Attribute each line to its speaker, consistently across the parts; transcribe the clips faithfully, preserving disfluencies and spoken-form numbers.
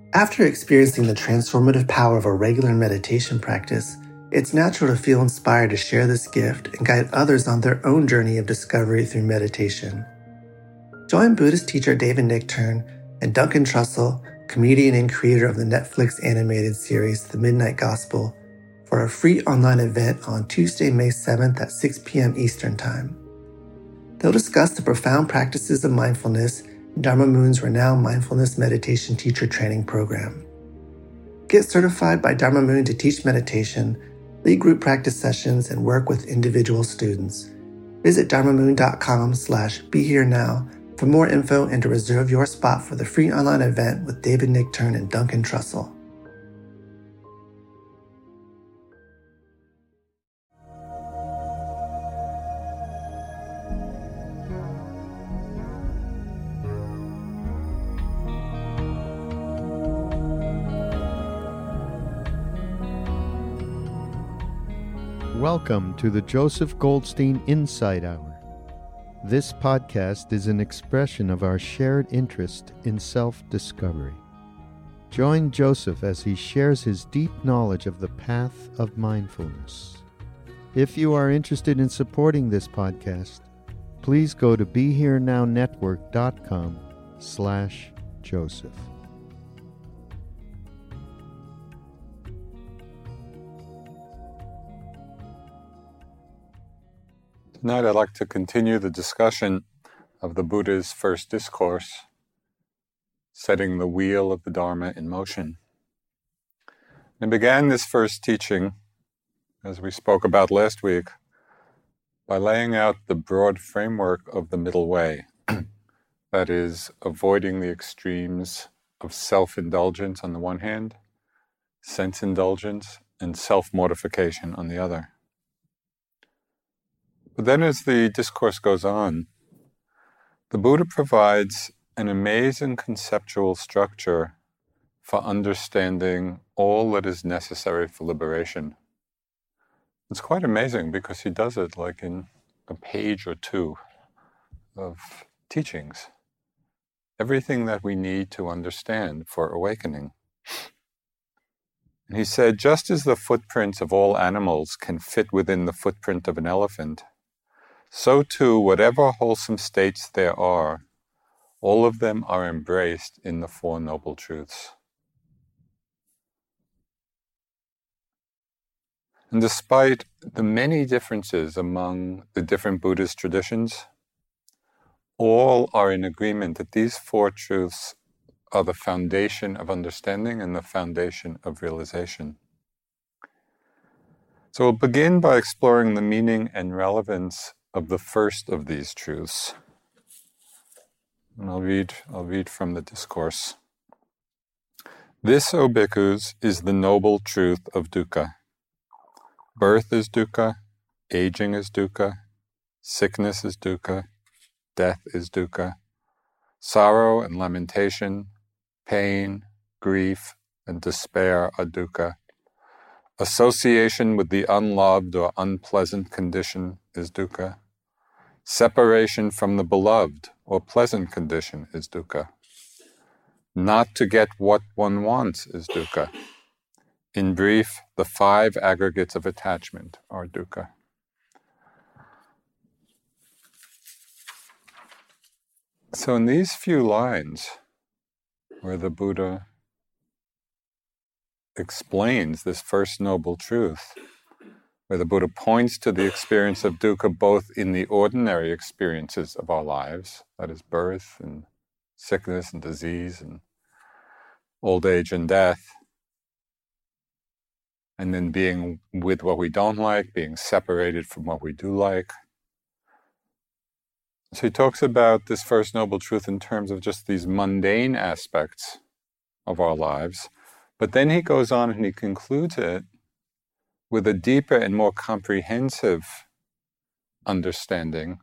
Speaker 1: After experiencing the transformative power of a regular meditation practice, it's natural to feel inspired to share this gift and guide others on their own journey of discovery through meditation. Join Buddhist teacher David Nichtern and Duncan Trussell, comedian and creator of the Netflix animated series The Midnight Gospel, for a free online event on Tuesday, May seventh at six p.m. Eastern Time. They'll discuss the profound practices of mindfulness in Dharma Moon's renowned mindfulness meditation teacher training program. Get certified by Dharma Moon to teach meditation, lead group practice sessions, and work with individual students. Visit dharmamoon.com slash be here now for more info and to reserve your spot for the free online event with David Nichtern and Duncan Trussell.
Speaker 2: Welcome to the Joseph Goldstein Insight Hour. This podcast is an expression of our shared interest in self-discovery. Join Joseph as he shares his deep knowledge of the path of mindfulness. If you are interested in supporting this podcast, please go to BeHereNowNetwork.com slash Joseph.
Speaker 3: Tonight I'd like to continue the discussion of the Buddha's first discourse, setting the wheel of the Dharma in motion. He began this first teaching, as we spoke about last week, by laying out the broad framework of the middle way, that is, avoiding the extremes of self-indulgence on the one hand, sense-indulgence, and self-mortification on the other. But then as the discourse goes on, the Buddha provides an amazing conceptual structure for understanding all that is necessary for liberation. It's quite amazing because he does it like in a page or two of teachings. Everything that we need to understand for awakening. And he said, just as the footprints of all animals can fit within the footprint of an elephant, so too, whatever wholesome states there are, all of them are embraced in the Four Noble Truths. And despite the many differences among the different Buddhist traditions, all are in agreement that these four truths are the foundation of understanding and the foundation of realization. So we'll begin by exploring the meaning and relevance of the first of these truths. And I'll read, I'll read from the discourse. This, O bhikkhus, is the noble truth of dukkha. Birth is dukkha, aging is dukkha, sickness is dukkha, death is dukkha, sorrow and lamentation, pain, grief, and despair are dukkha. Association with the unloved or unpleasant condition is dukkha. Separation from the beloved or pleasant condition is dukkha. Not to get what one wants is dukkha. In brief, the five aggregates of attachment are dukkha. So in these few lines, where the Buddha explains this first noble truth, where the Buddha points to the experience of dukkha both in the ordinary experiences of our lives, that is birth and sickness and disease and old age and death, and then being with what we don't like, being separated from what we do like. So he talks about this first noble truth in terms of just these mundane aspects of our lives, but then he goes on and he concludes it with a deeper and more comprehensive understanding,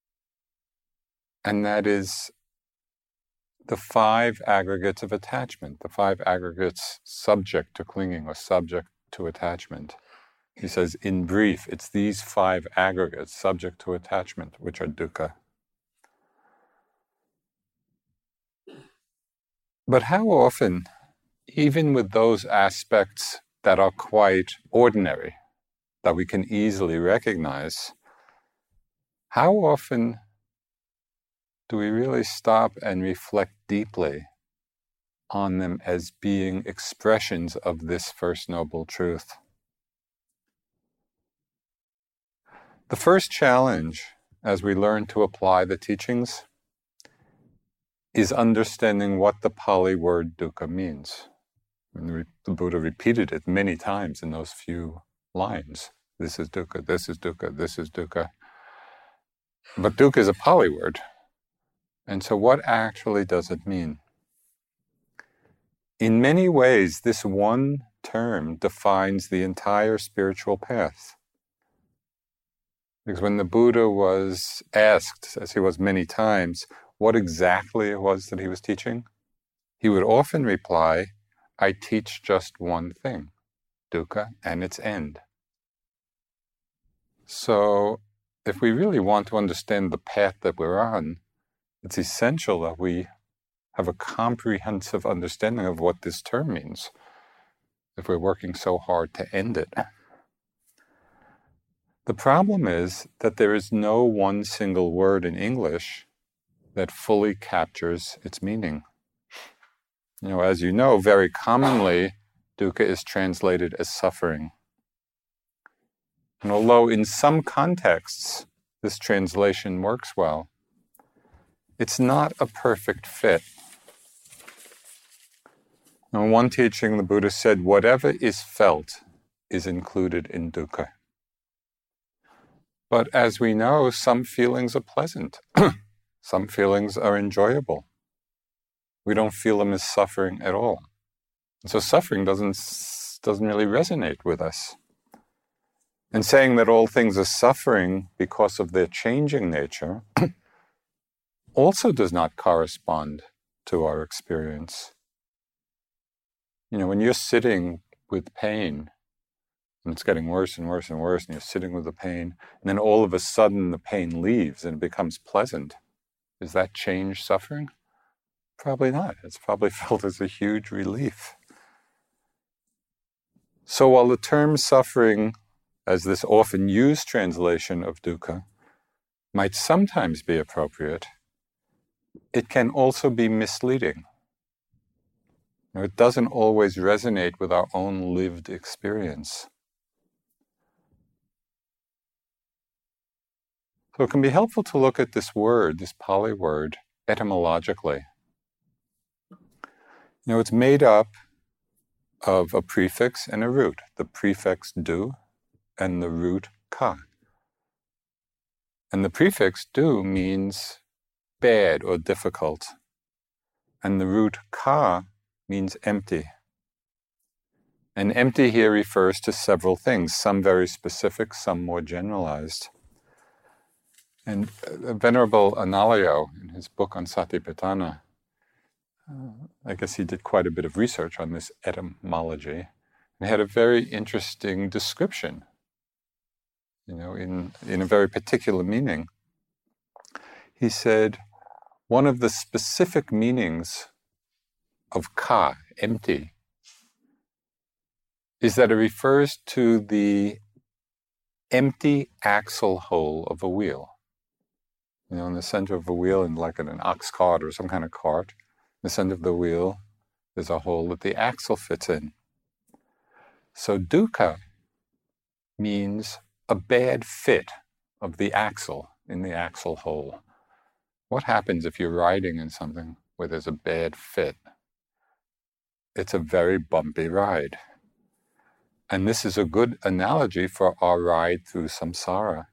Speaker 3: and that is the five aggregates of attachment, the five aggregates subject to clinging or subject to attachment. He says, in brief, it's these five aggregates subject to attachment, which are dukkha. But how often even with those aspects that are quite ordinary, that we can easily recognize, how often do we really stop and reflect deeply on them as being expressions of this First Noble Truth? The first challenge, as we learn to apply the teachings, is understanding what the Pali word dukkha means. And the Buddha repeated it many times in those few lines. This is dukkha, this is dukkha, this is dukkha. But dukkha is a Pali word. And so what actually does it mean? In many ways, this one term defines the entire spiritual path. Because when the Buddha was asked, as he was many times, what exactly it was that he was teaching, he would often reply, I teach just one thing, dukkha and its end. So if we really want to understand the path that we're on, it's essential that we have a comprehensive understanding of what this term means, if we're working so hard to end it. The problem is that there is no one single word in English that fully captures its meaning. You know, as you know, very commonly, dukkha is translated as suffering. And although in some contexts this translation works well, it's not a perfect fit. In one teaching, the Buddha said, whatever is felt is included in dukkha. But as we know, some feelings are pleasant. Some feelings are enjoyable. We don't feel them as suffering at all. And so suffering doesn't, doesn't really resonate with us. And saying that all things are suffering because of their changing nature also does not correspond to our experience. You know, when you're sitting with pain, and it's getting worse and worse and worse, and you're sitting with the pain, and then all of a sudden the pain leaves and it becomes pleasant, is that change suffering? Probably not. It's probably felt as a huge relief. So while the term suffering, as this often used translation of dukkha, might sometimes be appropriate, it can also be misleading. You know, it doesn't always resonate with our own lived experience. So it can be helpful to look at this word, this Pali word, etymologically. You know, it's made up of a prefix and a root. The prefix du and the root ka. And the prefix du means bad or difficult. And the root ka means empty. And empty here refers to several things, some very specific, some more generalized. And uh, Venerable Analayo, in his book on Satipatthana, uh, I guess he did quite a bit of research on this etymology, and had a very interesting description, you know, in, in a very particular meaning. He said, one of the specific meanings of ka, empty, is that it refers to the empty axle hole of a wheel. You know, in the center of a wheel, in like in an ox cart or some kind of cart, in the center of the wheel, there's a hole that the axle fits in. So dukkha means a bad fit of the axle in the axle hole. What happens if you're riding in something where there's a bad fit? It's a very bumpy ride. And this is a good analogy for our ride through samsara.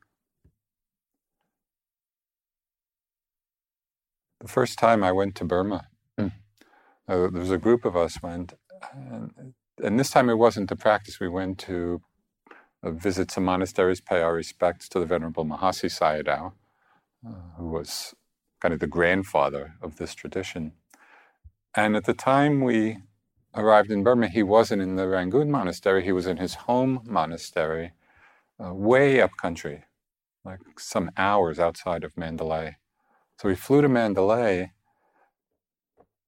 Speaker 3: The first time I went to Burma, uh, there was a group of us went, and, and this time it wasn't to practice. We went to uh, visit some monasteries, pay our respects to the Venerable Mahasi Sayadaw, uh, who was kind of the grandfather of this tradition. And at the time we arrived in Burma, he wasn't in the Rangoon monastery, he was in his home monastery, uh, way up country, like some hours outside of Mandalay. So we flew to Mandalay,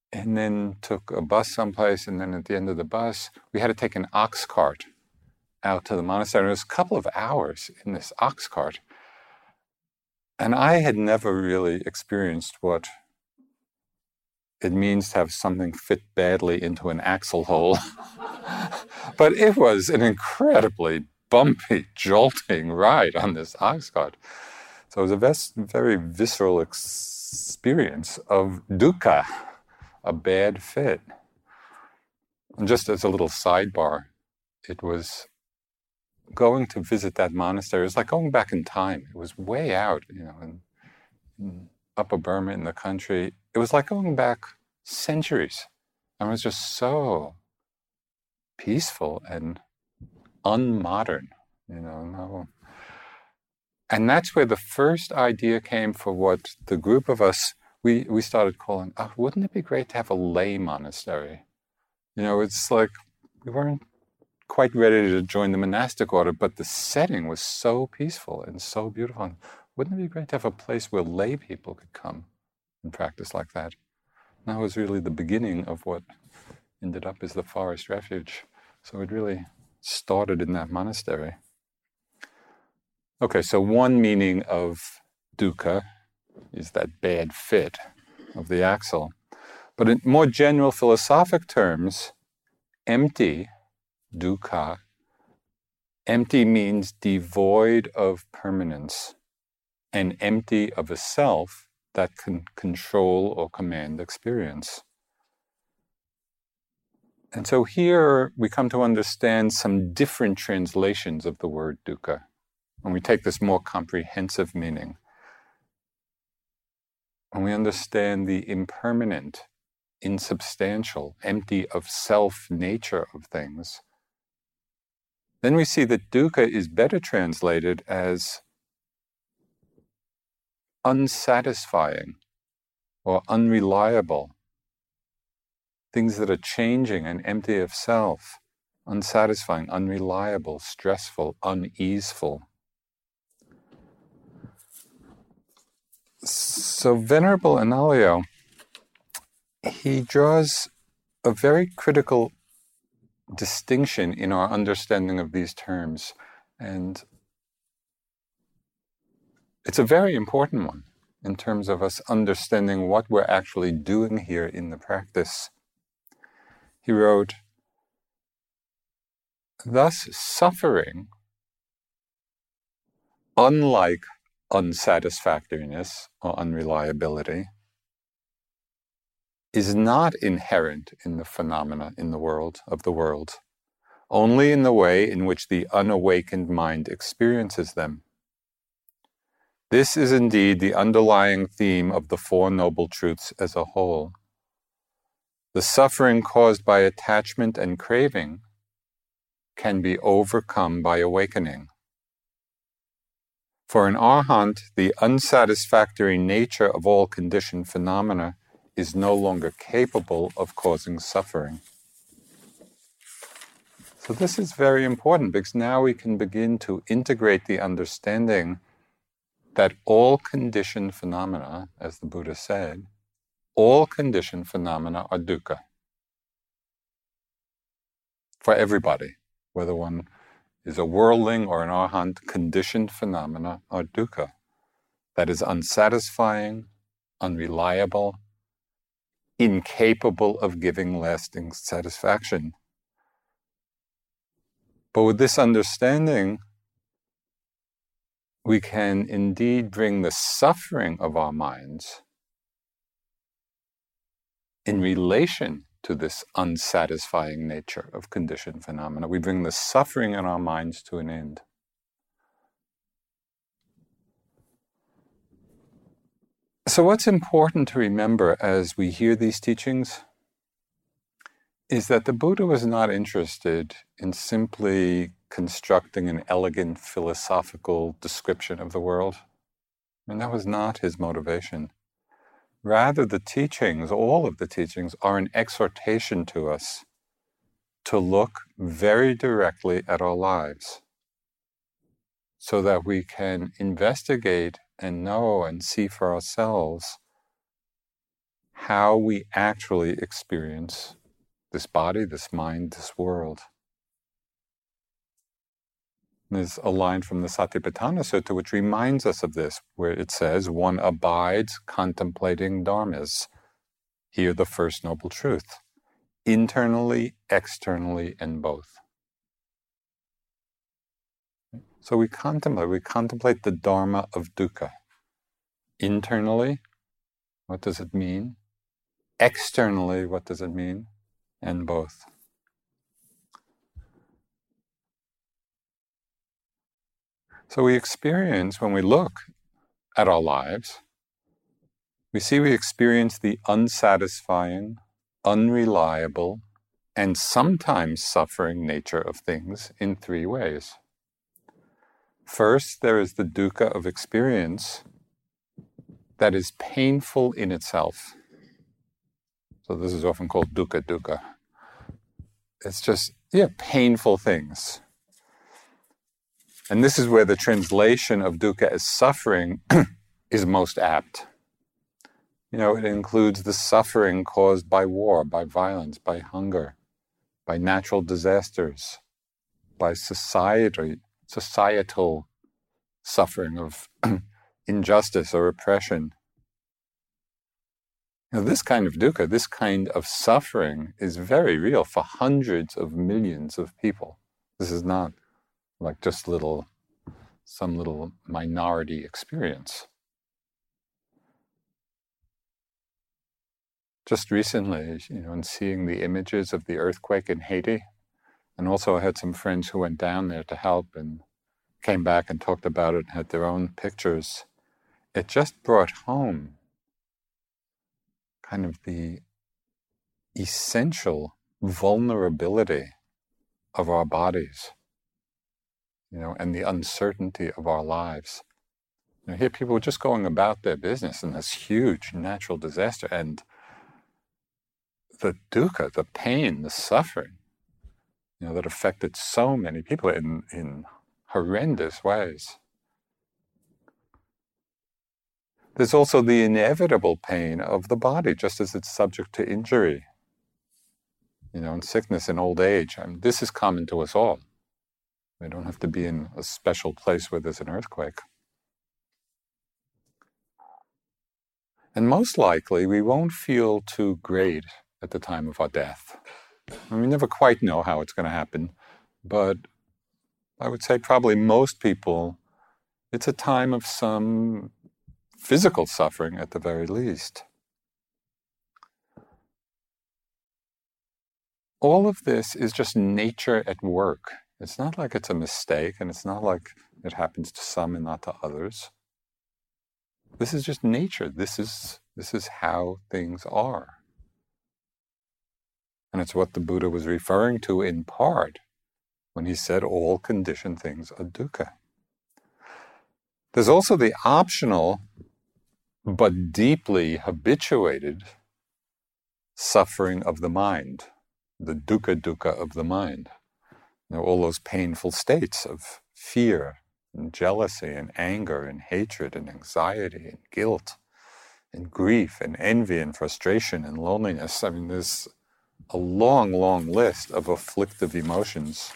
Speaker 3: and then took a bus someplace, and then at the end of the bus, we had to take an ox cart out to the monastery. It was a couple of hours in this ox cart. And I had never really experienced what it means to have something fit badly into an axle hole. But it was an incredibly bumpy, jolting ride on this ox cart. So it was a ves- very visceral experience of dukkha, a bad fit. And just as a little sidebar, it was going to visit that monastery. It was like going back in time. It was way out, you know, in, in Upper Burma in the country. It was like going back centuries. And it was just so peaceful and unmodern, you know. No. And that's where the first idea came for what the group of us, we, we started calling, oh, wouldn't it be great to have a lay monastery? You know, it's like we weren't quite ready to join the monastic order, but the setting was so peaceful and so beautiful. And wouldn't it be great to have a place where lay people could come and practice like that? And that was really the beginning of what ended up as the Forest Refuge. So it really started in that monastery. Okay, so one meaning of dukkha is that bad fit of the axle. But in more general philosophic terms, empty, dukkha, empty means devoid of permanence and empty of a self that can control or command experience. And so here we come to understand some different translations of the word dukkha. And we take this more comprehensive meaning. And we understand the impermanent, insubstantial, empty of self nature of things. Then we see that dukkha is better translated as unsatisfying or unreliable. Things that are changing and empty of self, unsatisfying, unreliable, stressful, uneaseful. So Venerable Analayo, he draws a very critical distinction in our understanding of these terms. And it's a very important one in terms of us understanding what we're actually doing here in the practice. He wrote, thus suffering, unlike unsatisfactoriness or unreliability, is not inherent in the phenomena in the world of the world, only in the way in which the unawakened mind experiences them. This is indeed the underlying theme of the Four Noble Truths as a whole. The suffering caused by attachment and craving can be overcome by awakening. For an arhat, the unsatisfactory nature of all conditioned phenomena is no longer capable of causing suffering. So this is very important because now we can begin to integrate the understanding that all conditioned phenomena, as the Buddha said, all conditioned phenomena are dukkha. For everybody, whether one is a worldling or an arhat, conditioned phenomena are dukkha. That is unsatisfying, unreliable, incapable of giving lasting satisfaction. But with this understanding, we can indeed bring the suffering of our minds in relation to this unsatisfying nature of conditioned phenomena. We bring the suffering in our minds to an end. So what's important to remember as we hear these teachings is that the Buddha was not interested in simply constructing an elegant philosophical description of the world. I mean, that was not his motivation. Rather, the teachings, all of the teachings, are an exhortation to us to look very directly at our lives so that we can investigate and know and see for ourselves how we actually experience this body, this mind, this world. There's a line from the Satipatthana Sutta which reminds us of this, where it says, one abides contemplating dharmas. Hear the first noble truth. Internally, externally, and both. So we contemplate, we contemplate the dharma of dukkha. Internally, what does it mean? Externally, what does it mean? And both. So we experience, when we look at our lives, we see we experience the unsatisfying, unreliable, and sometimes suffering nature of things in three ways. First, there is the dukkha of experience that is painful in itself. So this is often called dukkha dukkha. It's just, yeah, painful things. And this is where the translation of dukkha as suffering is most apt. You know, it includes the suffering caused by war, by violence, by hunger, by natural disasters, by society, societal suffering of injustice or oppression. Now, this kind of dukkha, this kind of suffering is very real for hundreds of millions of people. This is not like just little, some little minority experience. Just recently, you know, in seeing the images of the earthquake in Haiti, and also I had some friends who went down there to help and came back and talked about it and had their own pictures, it just brought home kind of the essential vulnerability of our bodies, you know, and the uncertainty of our lives. You know, here people were just going about their business in this huge natural disaster, and the dukkha, the pain, the suffering, you know, that affected so many people in, in horrendous ways. There's also the inevitable pain of the body, just as it's subject to injury, you know, and sickness and old age. I mean, this is common to us all. We don't have to be in a special place where there's an earthquake. And most likely, we won't feel too great at the time of our death. And we never quite know how it's going to happen, but I would say probably most people, it's a time of some physical suffering at the very least. All of this is just nature at work. It's not like it's a mistake, and it's not like it happens to some and not to others. This is just nature. This is, this is how things are. And it's what the Buddha was referring to in part when he said all conditioned things are dukkha. There's also the optional but deeply habituated suffering of the mind, the dukkha dukkha of the mind. You know, all those painful states of fear and jealousy and anger and hatred and anxiety and guilt and grief and envy and frustration and loneliness. I mean, there's a long, long list of afflictive emotions.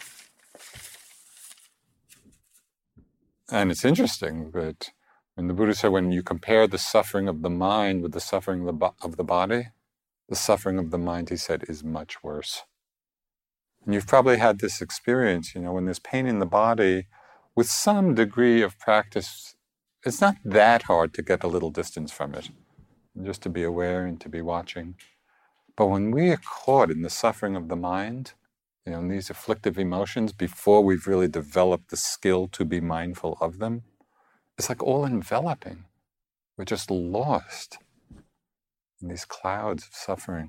Speaker 3: And it's interesting that when the Buddha said, when you compare the suffering of the mind with the suffering of the, bo- of the body, the suffering of the mind, he said, is much worse. And you've probably had this experience, you know, when there's pain in the body, with some degree of practice, it's not that hard to get a little distance from it, and just to be aware and to be watching. But when we are caught in the suffering of the mind, you know, in these afflictive emotions, before we've really developed the skill to be mindful of them, it's like all enveloping. We're just lost in these clouds of suffering.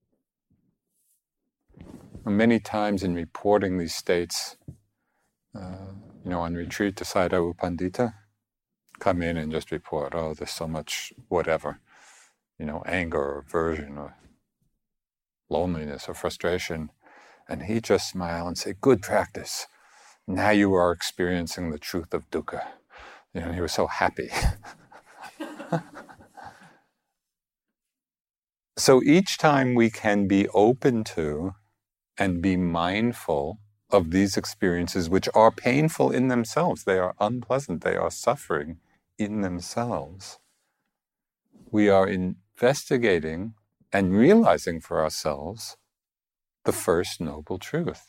Speaker 3: And many times in reporting these states, uh, you know, on retreat to Sayadaw U Pandita, come in and just report, oh, there's so much whatever, you know, anger or aversion or loneliness or frustration. And he just smile and say, good practice. Now you are experiencing the truth of dukkha. You know, he was so happy. So each time we can be open to and be mindful of these experiences, which are painful in themselves, they are unpleasant, they are suffering in themselves, we are investigating and realizing for ourselves the first noble truth.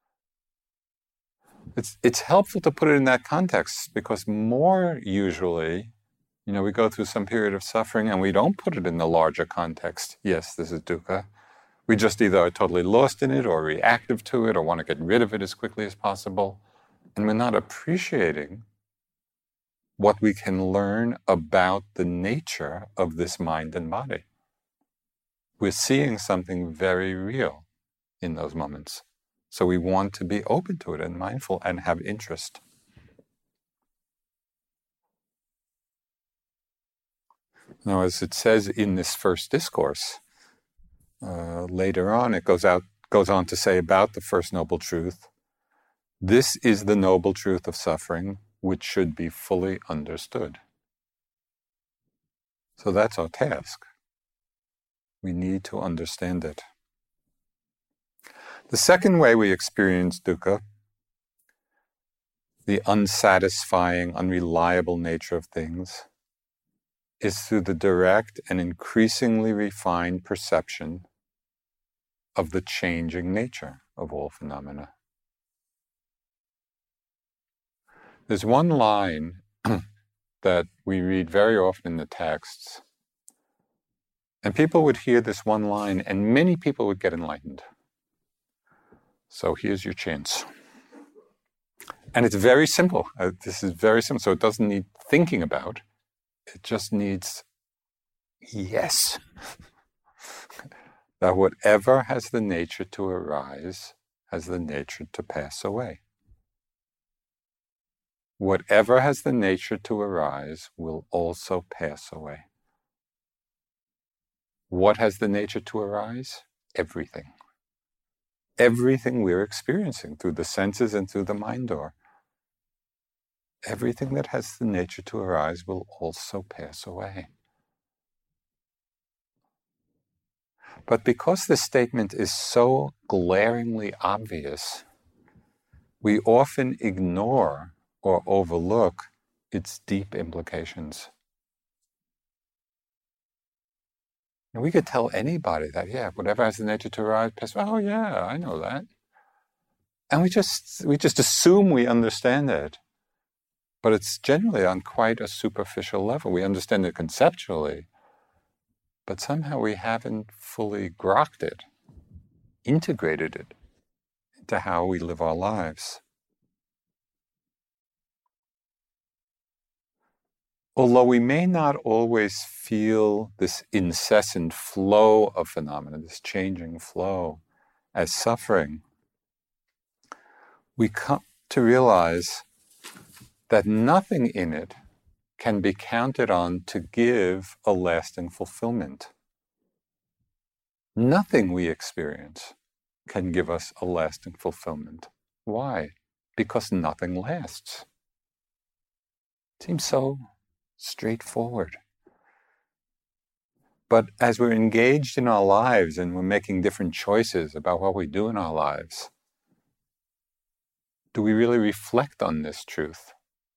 Speaker 3: It's, it's helpful to put it in that context, because more usually, you know, we go through some period of suffering and we don't put it in the larger context. Yes, this is dukkha. We just either are totally lost in it or reactive to it or want to get rid of it as quickly as possible. And we're not appreciating what we can learn about the nature of this mind and body. We're seeing something very real in those moments. So we want to be open to it and mindful and have interest. Now, as it says in this first discourse, uh, later on it goes out, goes on to say about the first noble truth, this is the noble truth of suffering, which should be fully understood. So that's our task. We need to understand it. The second way we experience dukkha, the unsatisfying, unreliable nature of things, is through the direct and increasingly refined perception of the changing nature of all phenomena. There's one line that we read very often in the texts, and people would hear this one line, and many people would get enlightened. So here's your chance. And it's very simple. Uh, this is very simple, so it doesn't need thinking about. It just needs yes. That whatever has the nature to arise has the nature to pass away. Whatever has the nature to arise will also pass away. What has the nature to arise? Everything. Everything we're experiencing through the senses and through the mind door. Everything that has the nature to arise will also pass away. But because this statement is so glaringly obvious, we often ignore or overlook its deep implications. And we could tell anybody that, yeah, whatever has the nature to arise, pass away. Oh yeah, I know that. And we just we just assume we understand it. But it's generally on quite a superficial level. We understand it conceptually, but somehow we haven't fully grokked it, integrated it into how we live our lives. Although we may not always feel this incessant flow of phenomena, this changing flow, as suffering, we come to realize that nothing in it can be counted on to give a lasting fulfillment. Nothing we experience can give us a lasting fulfillment. Why? Because nothing lasts. It seems so straightforward. But as we're engaged in our lives and we're making different choices about what we do in our lives, do we really reflect on this truth?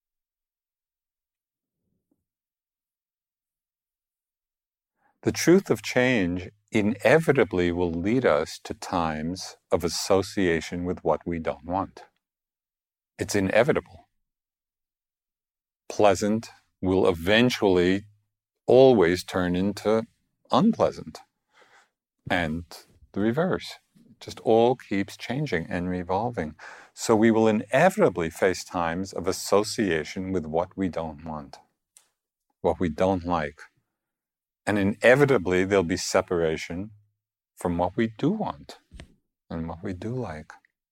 Speaker 3: The truth of change inevitably will lead us to times of association with what we don't want. It's inevitable. Pleasant will eventually always turn into unpleasant. And the reverse. It just all keeps changing and revolving. So we will inevitably face times of association with what we don't want, what we don't like. And inevitably there'll be separation from what we do want and what we do like.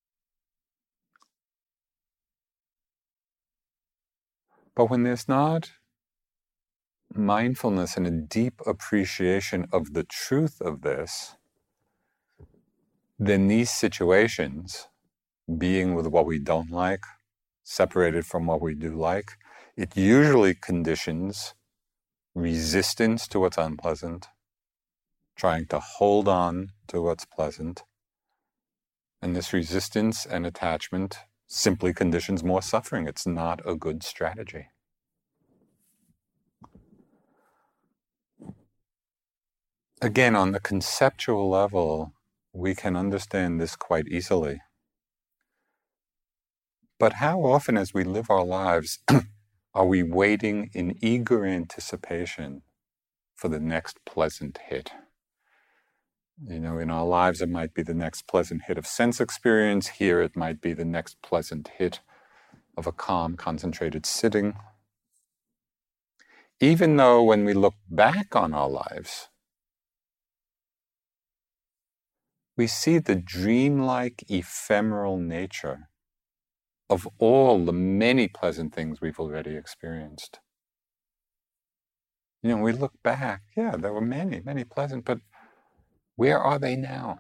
Speaker 3: But when there's not mindfulness and a deep appreciation of the truth of this, then these situations, being with what we don't like, separated from what we do like, it usually conditions resistance to what's unpleasant, trying to hold on to what's pleasant. And this resistance and attachment simply conditions more suffering. It's not a good strategy. Again, on the conceptual level, we can understand this quite easily. But how often as we live our lives are we waiting in eager anticipation for the next pleasant hit? You know, in our lives it might be the next pleasant hit of sense experience. Here it might be the next pleasant hit of a calm, concentrated sitting. Even though when we look back on our lives, we see the dreamlike, ephemeral nature of all the many pleasant things we've already experienced. You know, we look back, yeah, there were many, many pleasant, but where are they now?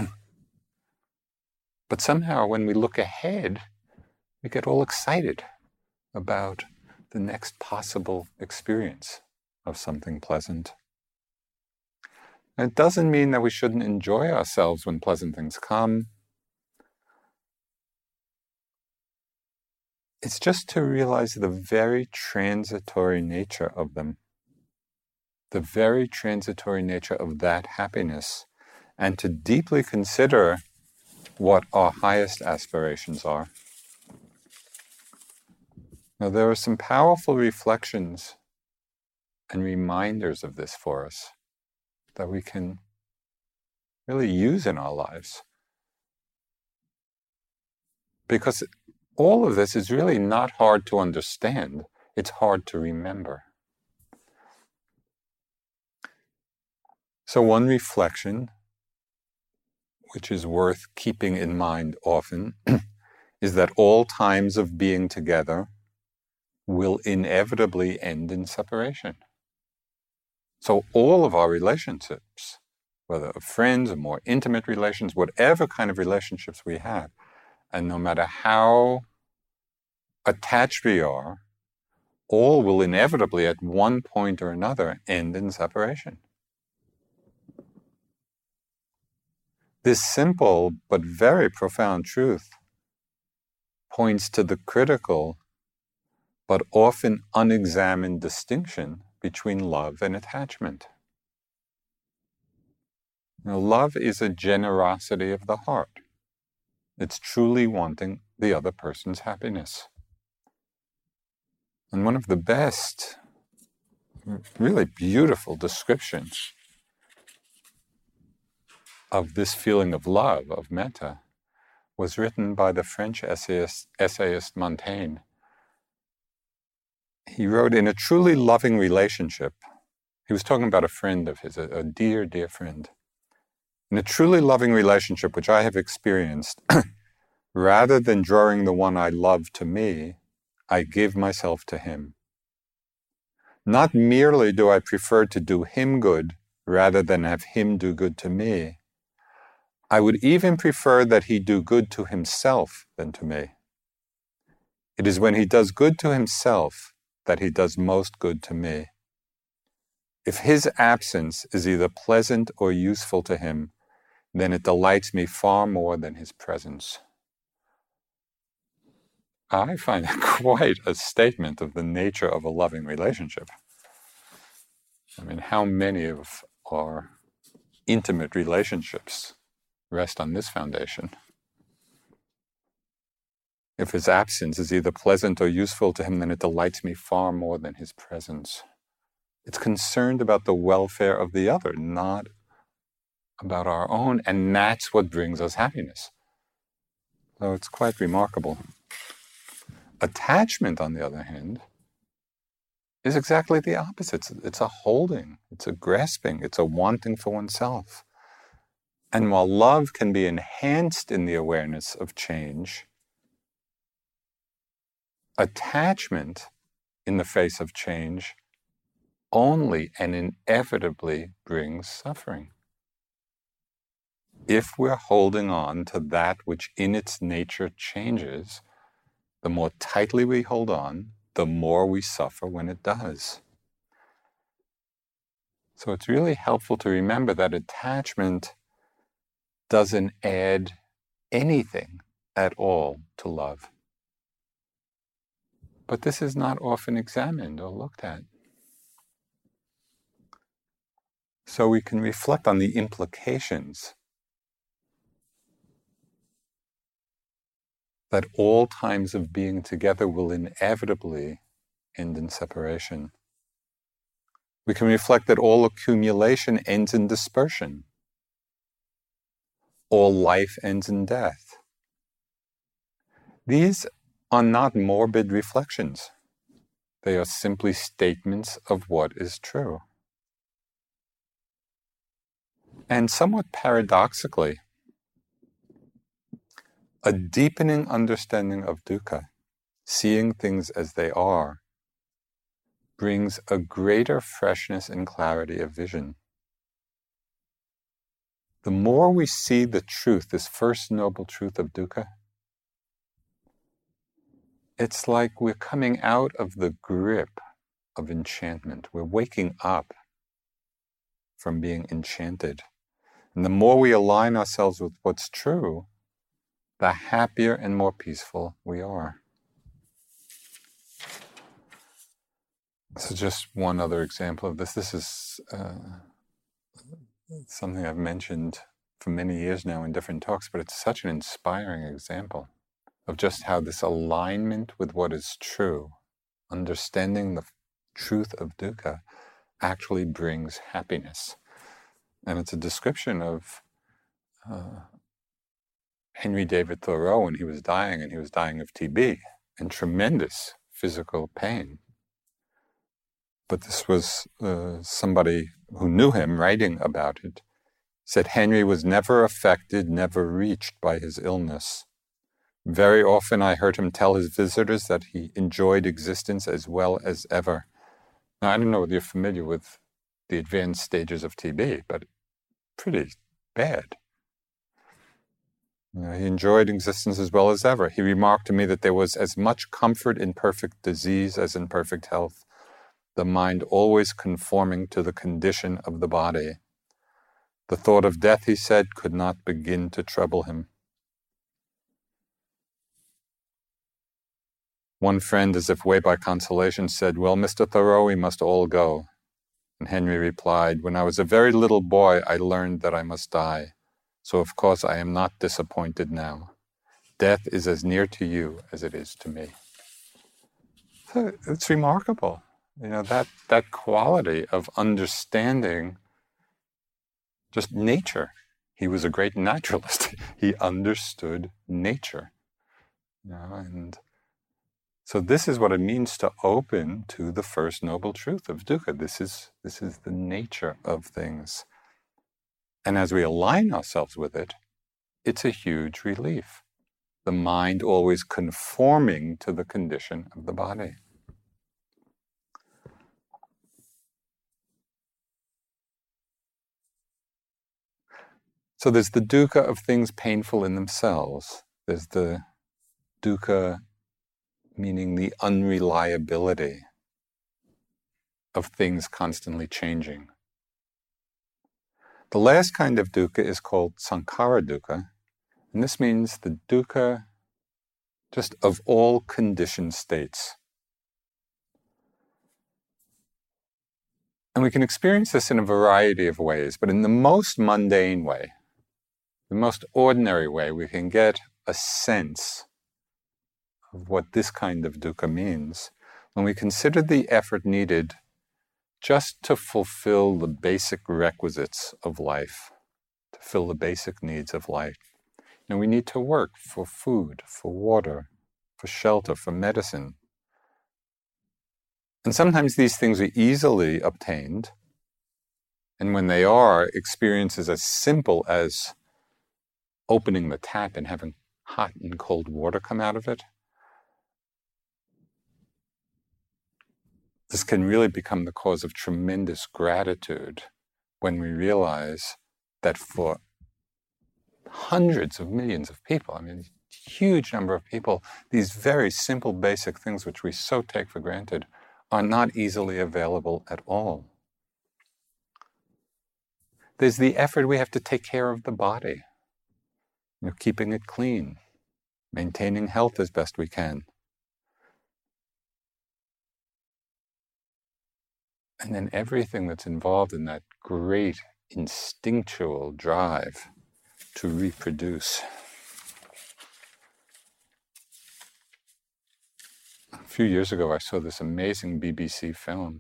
Speaker 3: But somehow when we look ahead, we get all excited about the next possible experience of something pleasant. And it doesn't mean that we shouldn't enjoy ourselves when pleasant things come. It's just to realize the very transitory nature of them, the very transitory nature of that happiness, and to deeply consider what our highest aspirations are. Now, there are some powerful reflections and reminders of this for us that we can really use in our lives. Because all of this is really not hard to understand, it's hard to remember. So one reflection, which is worth keeping in mind often, is that all times of being together will inevitably end in separation. So all of our relationships, whether of friends or more intimate relations, whatever kind of relationships we have, and no matter how attached we are, all will inevitably at one point or another end in separation. This simple but very profound truth points to the critical but often unexamined distinction between love and attachment. Now, love is a generosity of the heart. It's truly wanting the other person's happiness. And one of the best, really beautiful descriptions of this feeling of love, of metta, was written by the French essayist, essayist Montaigne. He wrote, in a truly loving relationship, he was talking about a friend of his, a, a dear, dear friend. In a truly loving relationship, which I have experienced, rather than drawing the one I love to me, I give myself to him. Not merely do I prefer to do him good rather than have him do good to me, I would even prefer that he do good to himself than to me. It is when he does good to himself that he does most good to me. If his absence is either pleasant or useful to him, then it delights me far more than his presence. I find that quite a statement of the nature of a loving relationship. I mean, how many of our intimate relationships rest on this foundation? If his absence is either pleasant or useful to him, then it delights me far more than his presence. It's concerned about the welfare of the other, not about our own, and that's what brings us happiness. So it's quite remarkable. Attachment, on the other hand, is exactly the opposite. It's, it's a holding, it's a grasping, it's a wanting for oneself. And while love can be enhanced in the awareness of change, attachment in the face of change only and inevitably brings suffering. If we're holding on to that which in its nature changes, the more tightly we hold on, the more we suffer when it does. So it's really helpful to remember that attachment doesn't add anything at all to love. But this is not often examined or looked at. So we can reflect on the implications that all times of being together will inevitably end in separation. We can reflect that all accumulation ends in dispersion. All life ends in death. These are not morbid reflections. They are simply statements of what is true. And somewhat paradoxically, a deepening understanding of dukkha, seeing things as they are, brings a greater freshness and clarity of vision. The more we see the truth, this first noble truth of dukkha, it's like we're coming out of the grip of enchantment. We're waking up from being enchanted. And the more we align ourselves with what's true, the happier and more peaceful we are. So just one other example of this. This is uh, something I've mentioned for many years now in different talks, but it's such an inspiring example of just how this alignment with what is true, understanding the truth of dukkha, actually brings happiness. And it's a description of uh, Henry David Thoreau when he was dying, and he was dying of T B and tremendous physical pain. But this was uh, somebody who knew him writing about it, said Henry was never affected, never reached by his illness. Very often I heard him tell his visitors that he enjoyed existence as well as ever. Now, I don't know whether you're familiar with the advanced stages of T B, but pretty bad. You know, he enjoyed existence as well as ever. He remarked to me that there was as much comfort in perfect disease as in perfect health, the mind always conforming to the condition of the body. The thought of death, he said, could not begin to trouble him. One friend, as if way by consolation, said, "Well, Mister Thoreau, we must all go." And Henry replied, "When I was a very little boy, I learned that I must die. So of course I am not disappointed now. Death is as near to you as it is to me." So it's remarkable, you know, that, that quality of understanding just nature. He was a great naturalist. He understood nature. You know, and so this is what it means to open to the first noble truth of dukkha. This is, this is the nature of things. And as we align ourselves with it, it's a huge relief. The mind always conforming to the condition of the body. So there's the dukkha of things painful in themselves. There's the dukkha meaning the unreliability of things constantly changing. The last kind of dukkha is called sankhara dukkha, and this means the dukkha just of all conditioned states. And we can experience this in a variety of ways, but in the most mundane way, the most ordinary way, we can get a sense of what this kind of dukkha means when we consider the effort needed just to fulfill the basic requisites of life, to fill the basic needs of life. And we need to work for food, for water, for shelter, for medicine. And sometimes these things are easily obtained, and when they are, experiences as simple as opening the tap and having hot and cold water come out of it. This can really become the cause of tremendous gratitude when we realize that for hundreds of millions of people, I mean, a huge number of people, these very simple, basic things which we so take for granted are not easily available at all. There's the effort we have to take care of the body, you know, keeping it clean, maintaining health as best we can. And then everything that's involved in that great instinctual drive to reproduce. A few years ago, I saw this amazing B B C film,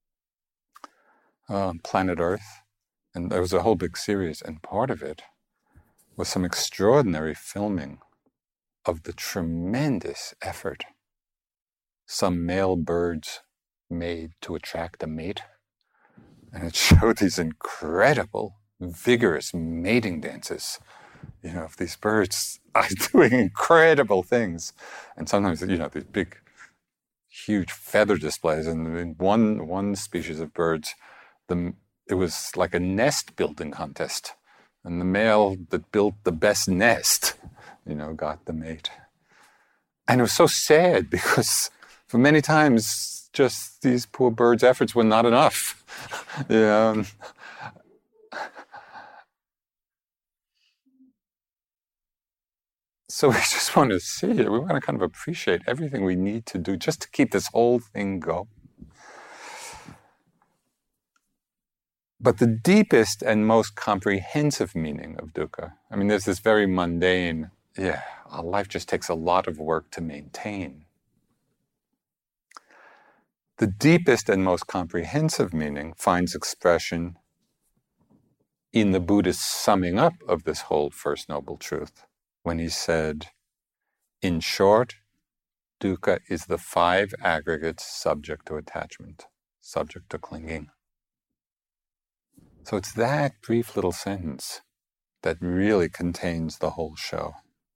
Speaker 3: uh, Planet Earth, and there was a whole big series, and part of it was some extraordinary filming of the tremendous effort some male birds made to attract a mate. And it showed these incredible, vigorous mating dances, you know, of these birds are doing incredible things. And sometimes, you know, these big, huge feather displays. And in one, one species of birds, the, it was like a nest building contest. And the male that built the best nest, you know, got the mate. And it was so sad because for many times, just these poor birds' efforts were not enough. Yeah. So we just want to see it. We want to kind of appreciate everything we need to do just to keep this whole thing going. But the deepest and most comprehensive meaning of dukkha, I mean, there's this very mundane, yeah, our life just takes a lot of work to maintain. The deepest and most comprehensive meaning finds expression in the Buddha's summing up of this whole First Noble Truth, when he said, in short, dukkha is the five aggregates subject to attachment, subject to clinging. So it's that brief little sentence that really contains the whole show.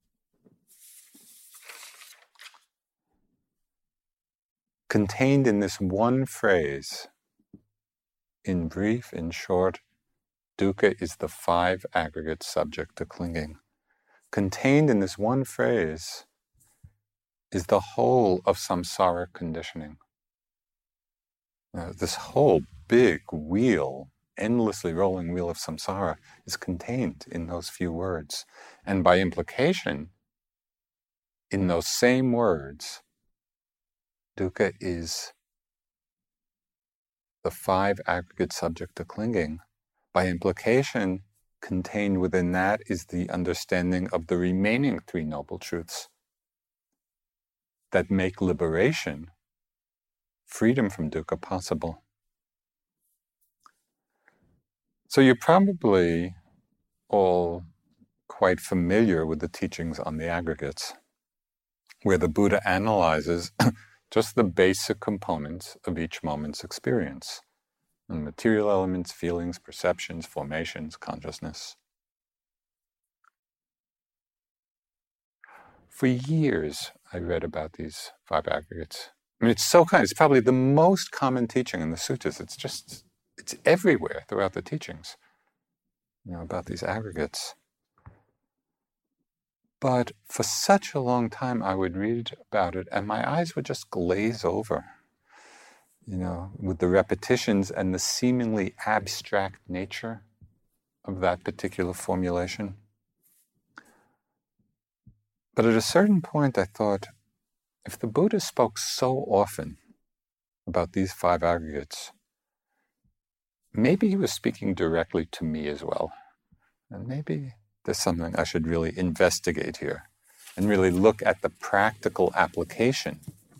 Speaker 3: Contained in this one phrase, in brief, in short, dukkha is the five aggregates subject to clinging. Contained in this one phrase is the whole of samsara conditioning. Now, this whole big wheel, endlessly rolling wheel of samsara, is contained in those few words. And by implication, in those same words, dukkha is the five aggregates subject to clinging. By implication, contained within that is the understanding of the remaining three noble truths that make liberation, freedom from dukkha, possible. So you're probably all quite familiar with the teachings on the aggregates, where the Buddha analyzes just the basic components of each moment's experience. And material elements, feelings, perceptions, formations, consciousness. For years, I read about these five aggregates. I mean, it's so kind. It's probably the most common teaching in the suttas. It's just, it's everywhere throughout the teachings, you know, about these aggregates. But for such a long time, I would read about it, and my eyes would just glaze over, you know, with the repetitions and the seemingly abstract nature of that particular formulation. But at a certain point, I thought, if the Buddha spoke so often about these five aggregates, maybe he was speaking directly to me as well. And maybe there's something I should really investigate here and really look at the practical application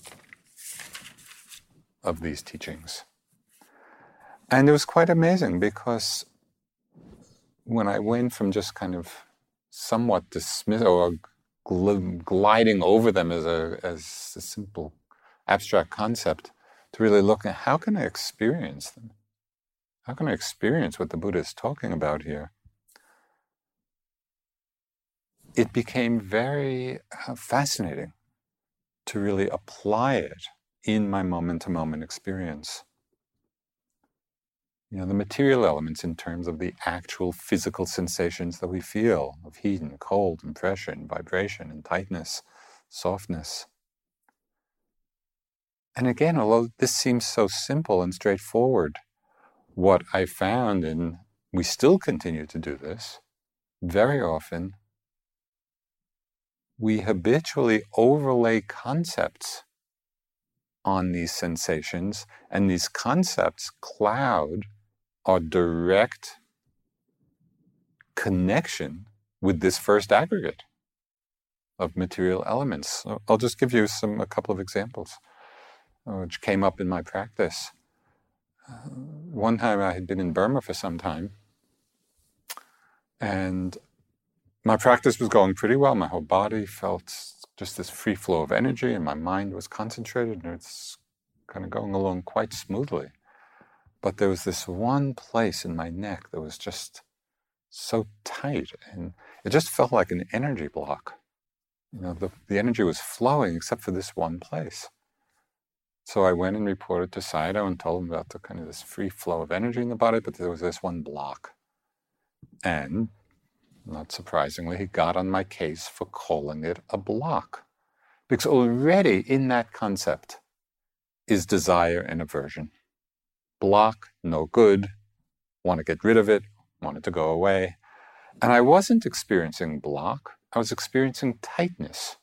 Speaker 3: of these teachings. And it was quite amazing because when I went from just kind of somewhat dismiss or gl- gliding over them as a, as a simple abstract concept to really look at how can I experience them? How can I experience what the Buddha is talking about here? It became very uh, fascinating to really apply it in my moment-to-moment experience. You know, the material elements in terms of the actual physical sensations that we feel of heat and cold and pressure and vibration and tightness, softness. And again, although this seems so simple and straightforward, what I found in we still continue to do this, very often we habitually overlay concepts on these sensations, and these concepts cloud our direct connection with this first aggregate of material elements. So I'll just give you some a couple of examples uh, which came up in my practice. Uh, one time I had been in Burma for some time, and my practice was going pretty well. My whole body felt just this free flow of energy, and my mind was concentrated, and it's kind of going along quite smoothly. But there was this one place in my neck that was just so tight, and it just felt like an energy block. You know, the, the energy was flowing except for this one place. So I went and reported to Sayadaw and told him about the kind of this free flow of energy in the body, but there was this one block. And not surprisingly, he got on my case for calling it a block. Because already in that concept is desire and aversion. Block, no good, want to get rid of it, want it to go away. And I wasn't experiencing block, I was experiencing tightness.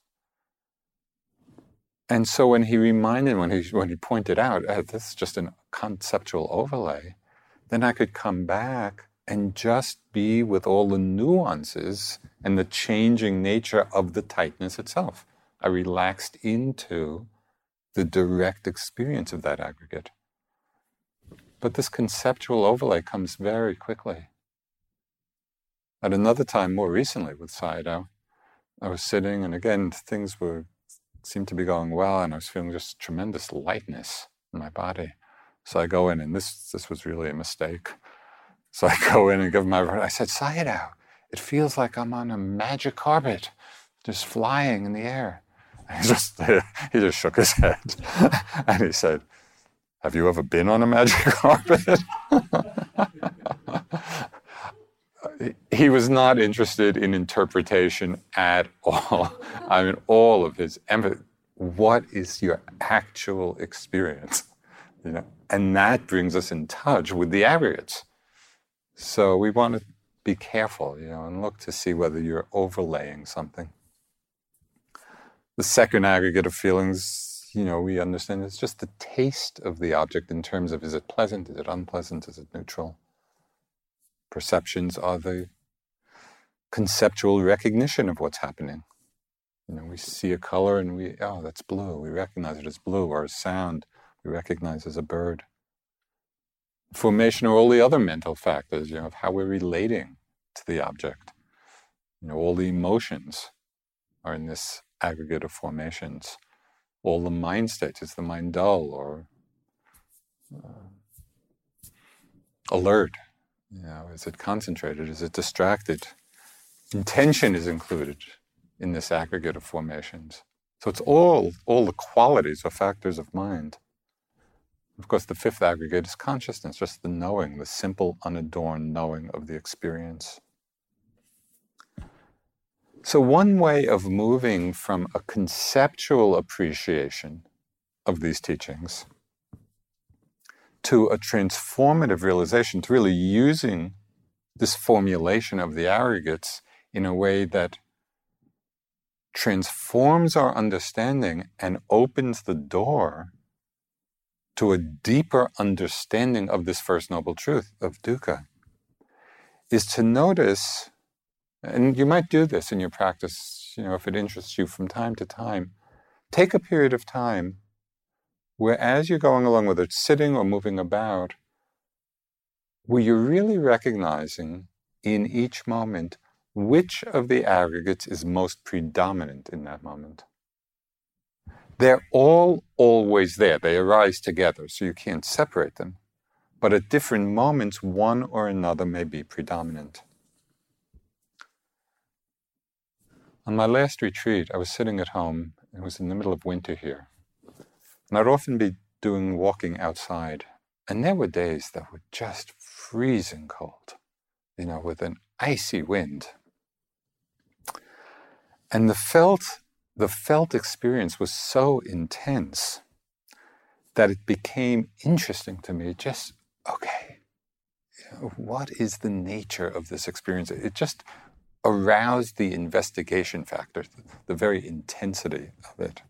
Speaker 3: And so when he reminded, when he, when he pointed out, oh, this is just a conceptual overlay, then I could come back and just be with all the nuances and the changing nature of the tightness itself. I relaxed into the direct experience of that aggregate. But this conceptual overlay comes very quickly. At another time, more recently with Sayadaw, I was sitting, and again, things were seemed to be going well, and I was feeling just tremendous lightness in my body. So I go in, and this this was really a mistake. So I go in and give my, I said, Sayadaw, it feels like I'm on a magic carpet, just flying in the air. And he just, he just shook his head. And he said, have you ever been on a magic carpet? He was not interested in interpretation at all. I mean, all of his empathy. What is your actual experience? You know, and that brings us in touch with the aggregates. So we want to be careful, you know, and look to see whether you're overlaying something. The second aggregate of feelings, you know, we understand it's just the taste of the object in terms of, is it pleasant, is it unpleasant, is it neutral? Perceptions are the conceptual recognition of what's happening. You know, we see a color and we, oh, that's blue. We recognize it as blue, or a sound we recognize as a bird. Formation are all the other mental factors, you know, of how we're relating to the object. You know, all the emotions are in this aggregate of formations. All the mind states, is the mind dull or uh, alert? You know, is it concentrated? Is it distracted? Intention is included in this aggregate of formations. So it's all, all the qualities or factors of mind. Of course, the fifth aggregate is consciousness, just the knowing, the simple, unadorned knowing of the experience. So one way of moving from a conceptual appreciation of these teachings to a transformative realization, to really using this formulation of the aggregates in a way that transforms our understanding and opens the door to a deeper understanding of this First Noble Truth of dukkha, is to notice, and you might do this in your practice, you know, if it interests you from time to time, take a period of time where as you're going along, whether it's sitting or moving about, where you're really recognizing in each moment which of the aggregates is most predominant in that moment. They're all always there. They arise together, so you can't separate them. But at different moments, one or another may be predominant. On my last retreat, I was sitting at home. It was in the middle of winter here. And I'd often be doing walking outside. And there were days that were just freezing cold, you know, with an icy wind. And the felt, the felt experience was so intense that it became interesting to me. Just, okay, what is the nature of this experience? It just aroused the investigation factor, the very intensity of it.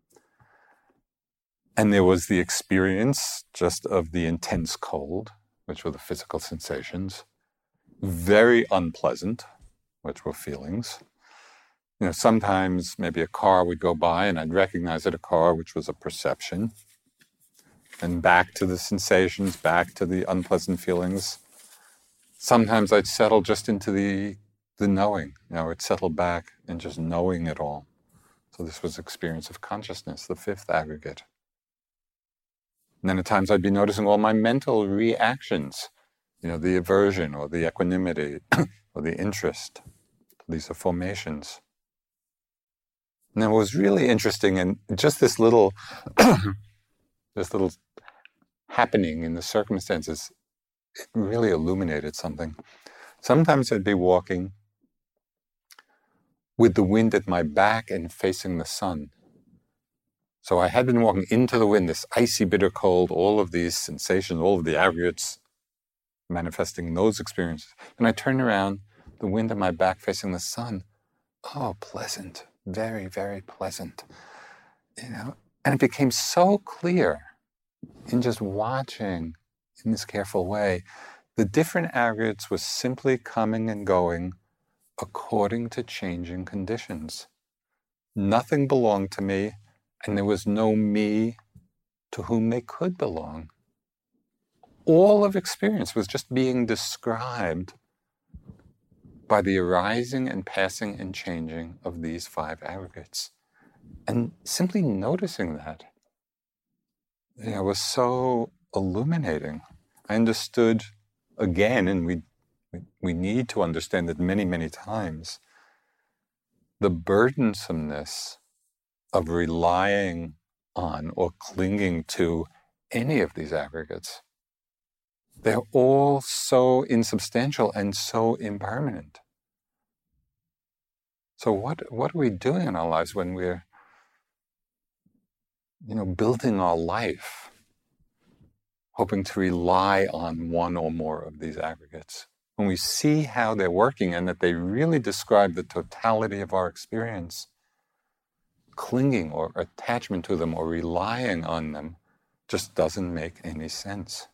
Speaker 3: And there was the experience just of the intense cold, which were the physical sensations, very unpleasant, which were feelings. You know, sometimes maybe a car would go by and I'd recognize it a car, which was a perception. And back to the sensations, back to the unpleasant feelings. Sometimes I'd settle just into the the knowing. You know, I'd settle back and just knowing it all. So this was experience of consciousness, the fifth aggregate. And then at times I'd be noticing all my mental reactions, you know, the aversion or the equanimity or the interest. These are formations. And then what was really interesting, and just this little, this little happening in the circumstances, it really illuminated something. Sometimes I'd be walking with the wind at my back and facing the sun. So I had been walking into the wind, this icy, bitter cold, all of these sensations, all of the aggregates manifesting those experiences. And I turned around, the wind at my back facing the sun. Oh, pleasant, very, very pleasant. You know, and it became so clear in just watching in this careful way, the different aggregates were simply coming and going according to changing conditions. Nothing belonged to me, and there was no me to whom they could belong. All of experience was just being described by the arising and passing and changing of these five aggregates. And simply noticing that, you know, was so illuminating. I understood again, and we, we we need to understand it many, many times, the burdensomeness of relying on or clinging to any of these aggregates. They're all so insubstantial and so impermanent. So what what are we doing in our lives when we're, you know, building our life, hoping to rely on one or more of these aggregates? When we see how they're working and that they really describe the totality of our experience, clinging or attachment to them or relying on them just doesn't make any sense.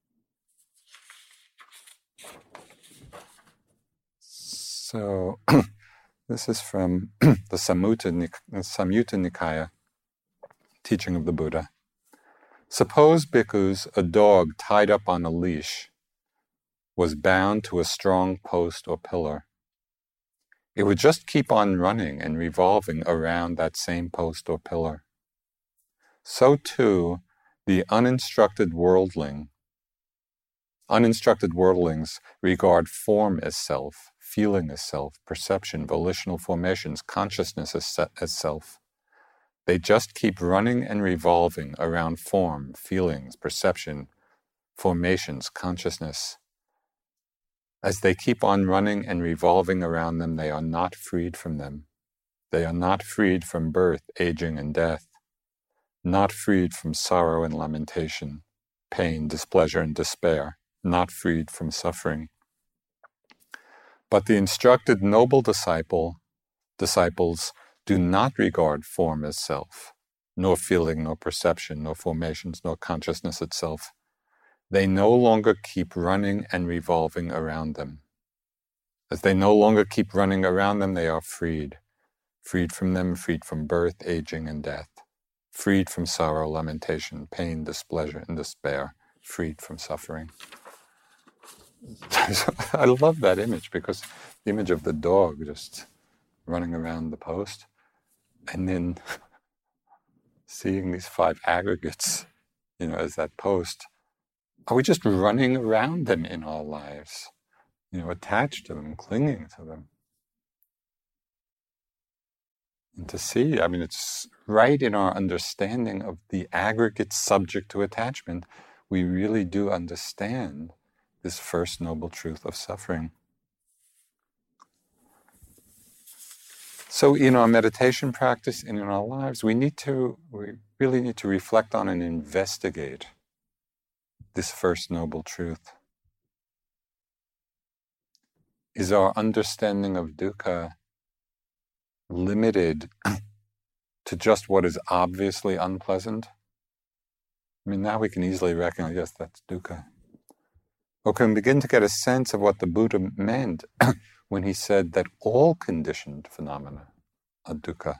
Speaker 3: So this is from the Samyutta, Samyutta Nikaya, teaching of the Buddha. Suppose, bhikkhus, a dog tied up on a leash was bound to a strong post or pillar. It would just keep on running and revolving around that same post or pillar. So too, the uninstructed worldling, uninstructed worldlings regard form as self, feeling as self, perception, volitional formations, consciousness as, se- as self. They just keep running and revolving around form, feelings, perception, formations, consciousness. As they keep on running and revolving around them, they are not freed from them. They are not freed from birth, aging, and death, not freed from sorrow and lamentation, pain, displeasure, and despair, not freed from suffering. But the instructed noble disciple, disciples do not regard form as self, nor feeling, nor perception, nor formations, nor consciousness itself. They no longer keep running and revolving around them. As they no longer keep running around them, they are freed. Freed from them, freed from birth, aging, and death. Freed from sorrow, lamentation, pain, displeasure, and despair. Freed from suffering. I love that image, because the image of the dog just running around the post and then seeing these five aggregates, you know, as that post. Are we just running around them in our lives, you know, attached to them, clinging to them? And to see, I mean, it's right in our understanding of the aggregate subject to attachment, we really do understand this first noble truth of suffering. So in our meditation practice and in our lives, we need to, we really need to reflect on and investigate this first noble truth. is our understanding of dukkha limited to just what is obviously unpleasant? I mean, now we can easily recognize, yes, that's dukkha. Or can we begin to get a sense of what the Buddha meant when he said that all conditioned phenomena are dukkha?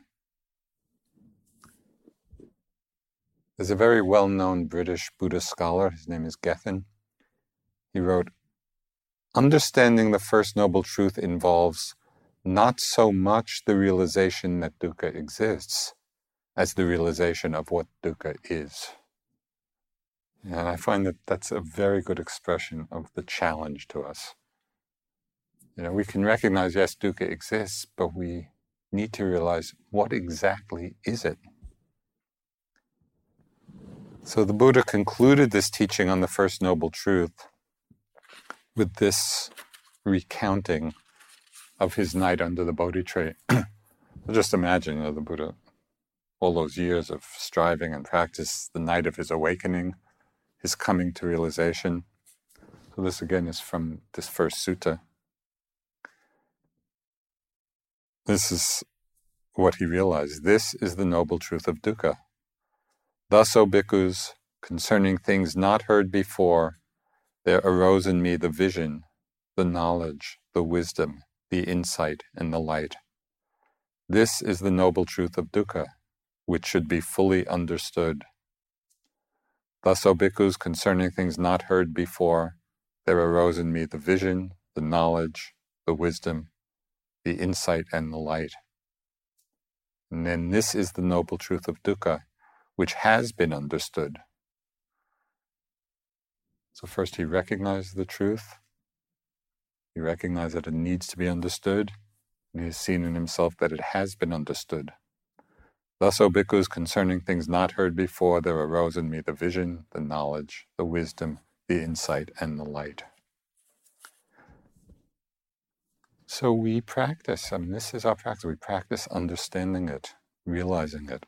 Speaker 3: There's a very well-known British Buddhist scholar, his name is Gethin. He wrote, "Understanding the First Noble Truth involves not so much the realization that dukkha exists as the realization of what dukkha is." And I find that that's a very good expression of the challenge to us. You know, we can recognize, yes, dukkha exists, but we need to realize, what exactly is it? So the Buddha concluded this teaching on the First Noble Truth with this recounting of his night under the Bodhi tree. Just imagine, you know, the Buddha, all those years of striving and practice, the night of his awakening, his coming to realization. So this again is from this first sutta. This is what he realized. This is the noble truth of dukkha. Thus, O bhikkhus, concerning things not heard before, there arose in me the vision, the knowledge, the wisdom, the insight, and the light. This is the noble truth of dukkha, which should be fully understood. Thus, O bhikkhus, concerning things not heard before, there arose in me the vision, the knowledge, the wisdom, the insight, and the light. And then this is the noble truth of dukkha, which has been understood. So first he recognized the truth. He recognized that it needs to be understood, and he has seen in himself that it has been understood. Thus, O bhikkhus, concerning things not heard before, there arose in me the vision, the knowledge, the wisdom, the insight, and the light. So we practice, I mean, this is our practice. We practice understanding it, realizing it,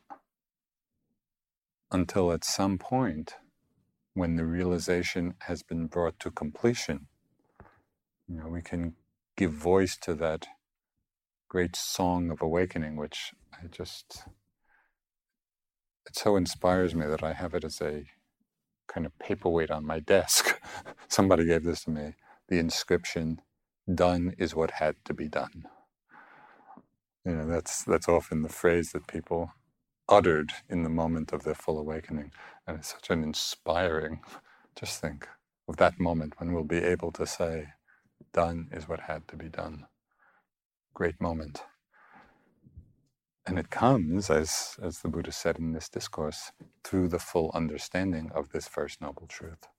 Speaker 3: until at some point, when the realization has been brought to completion, you know, we can give voice to that great song of awakening, which I just, it so inspires me that I have it as a kind of paperweight on my desk. Somebody gave this to me, the inscription, "Done is what had to be done." You know, that's that's often the phrase that people uttered in the moment of their full awakening. And it's such an inspiring, just think of that moment when we'll be able to say, done is what had to be done. Great moment. And it comes, as, as the Buddha said in this discourse, through the full understanding of this First Noble Truth.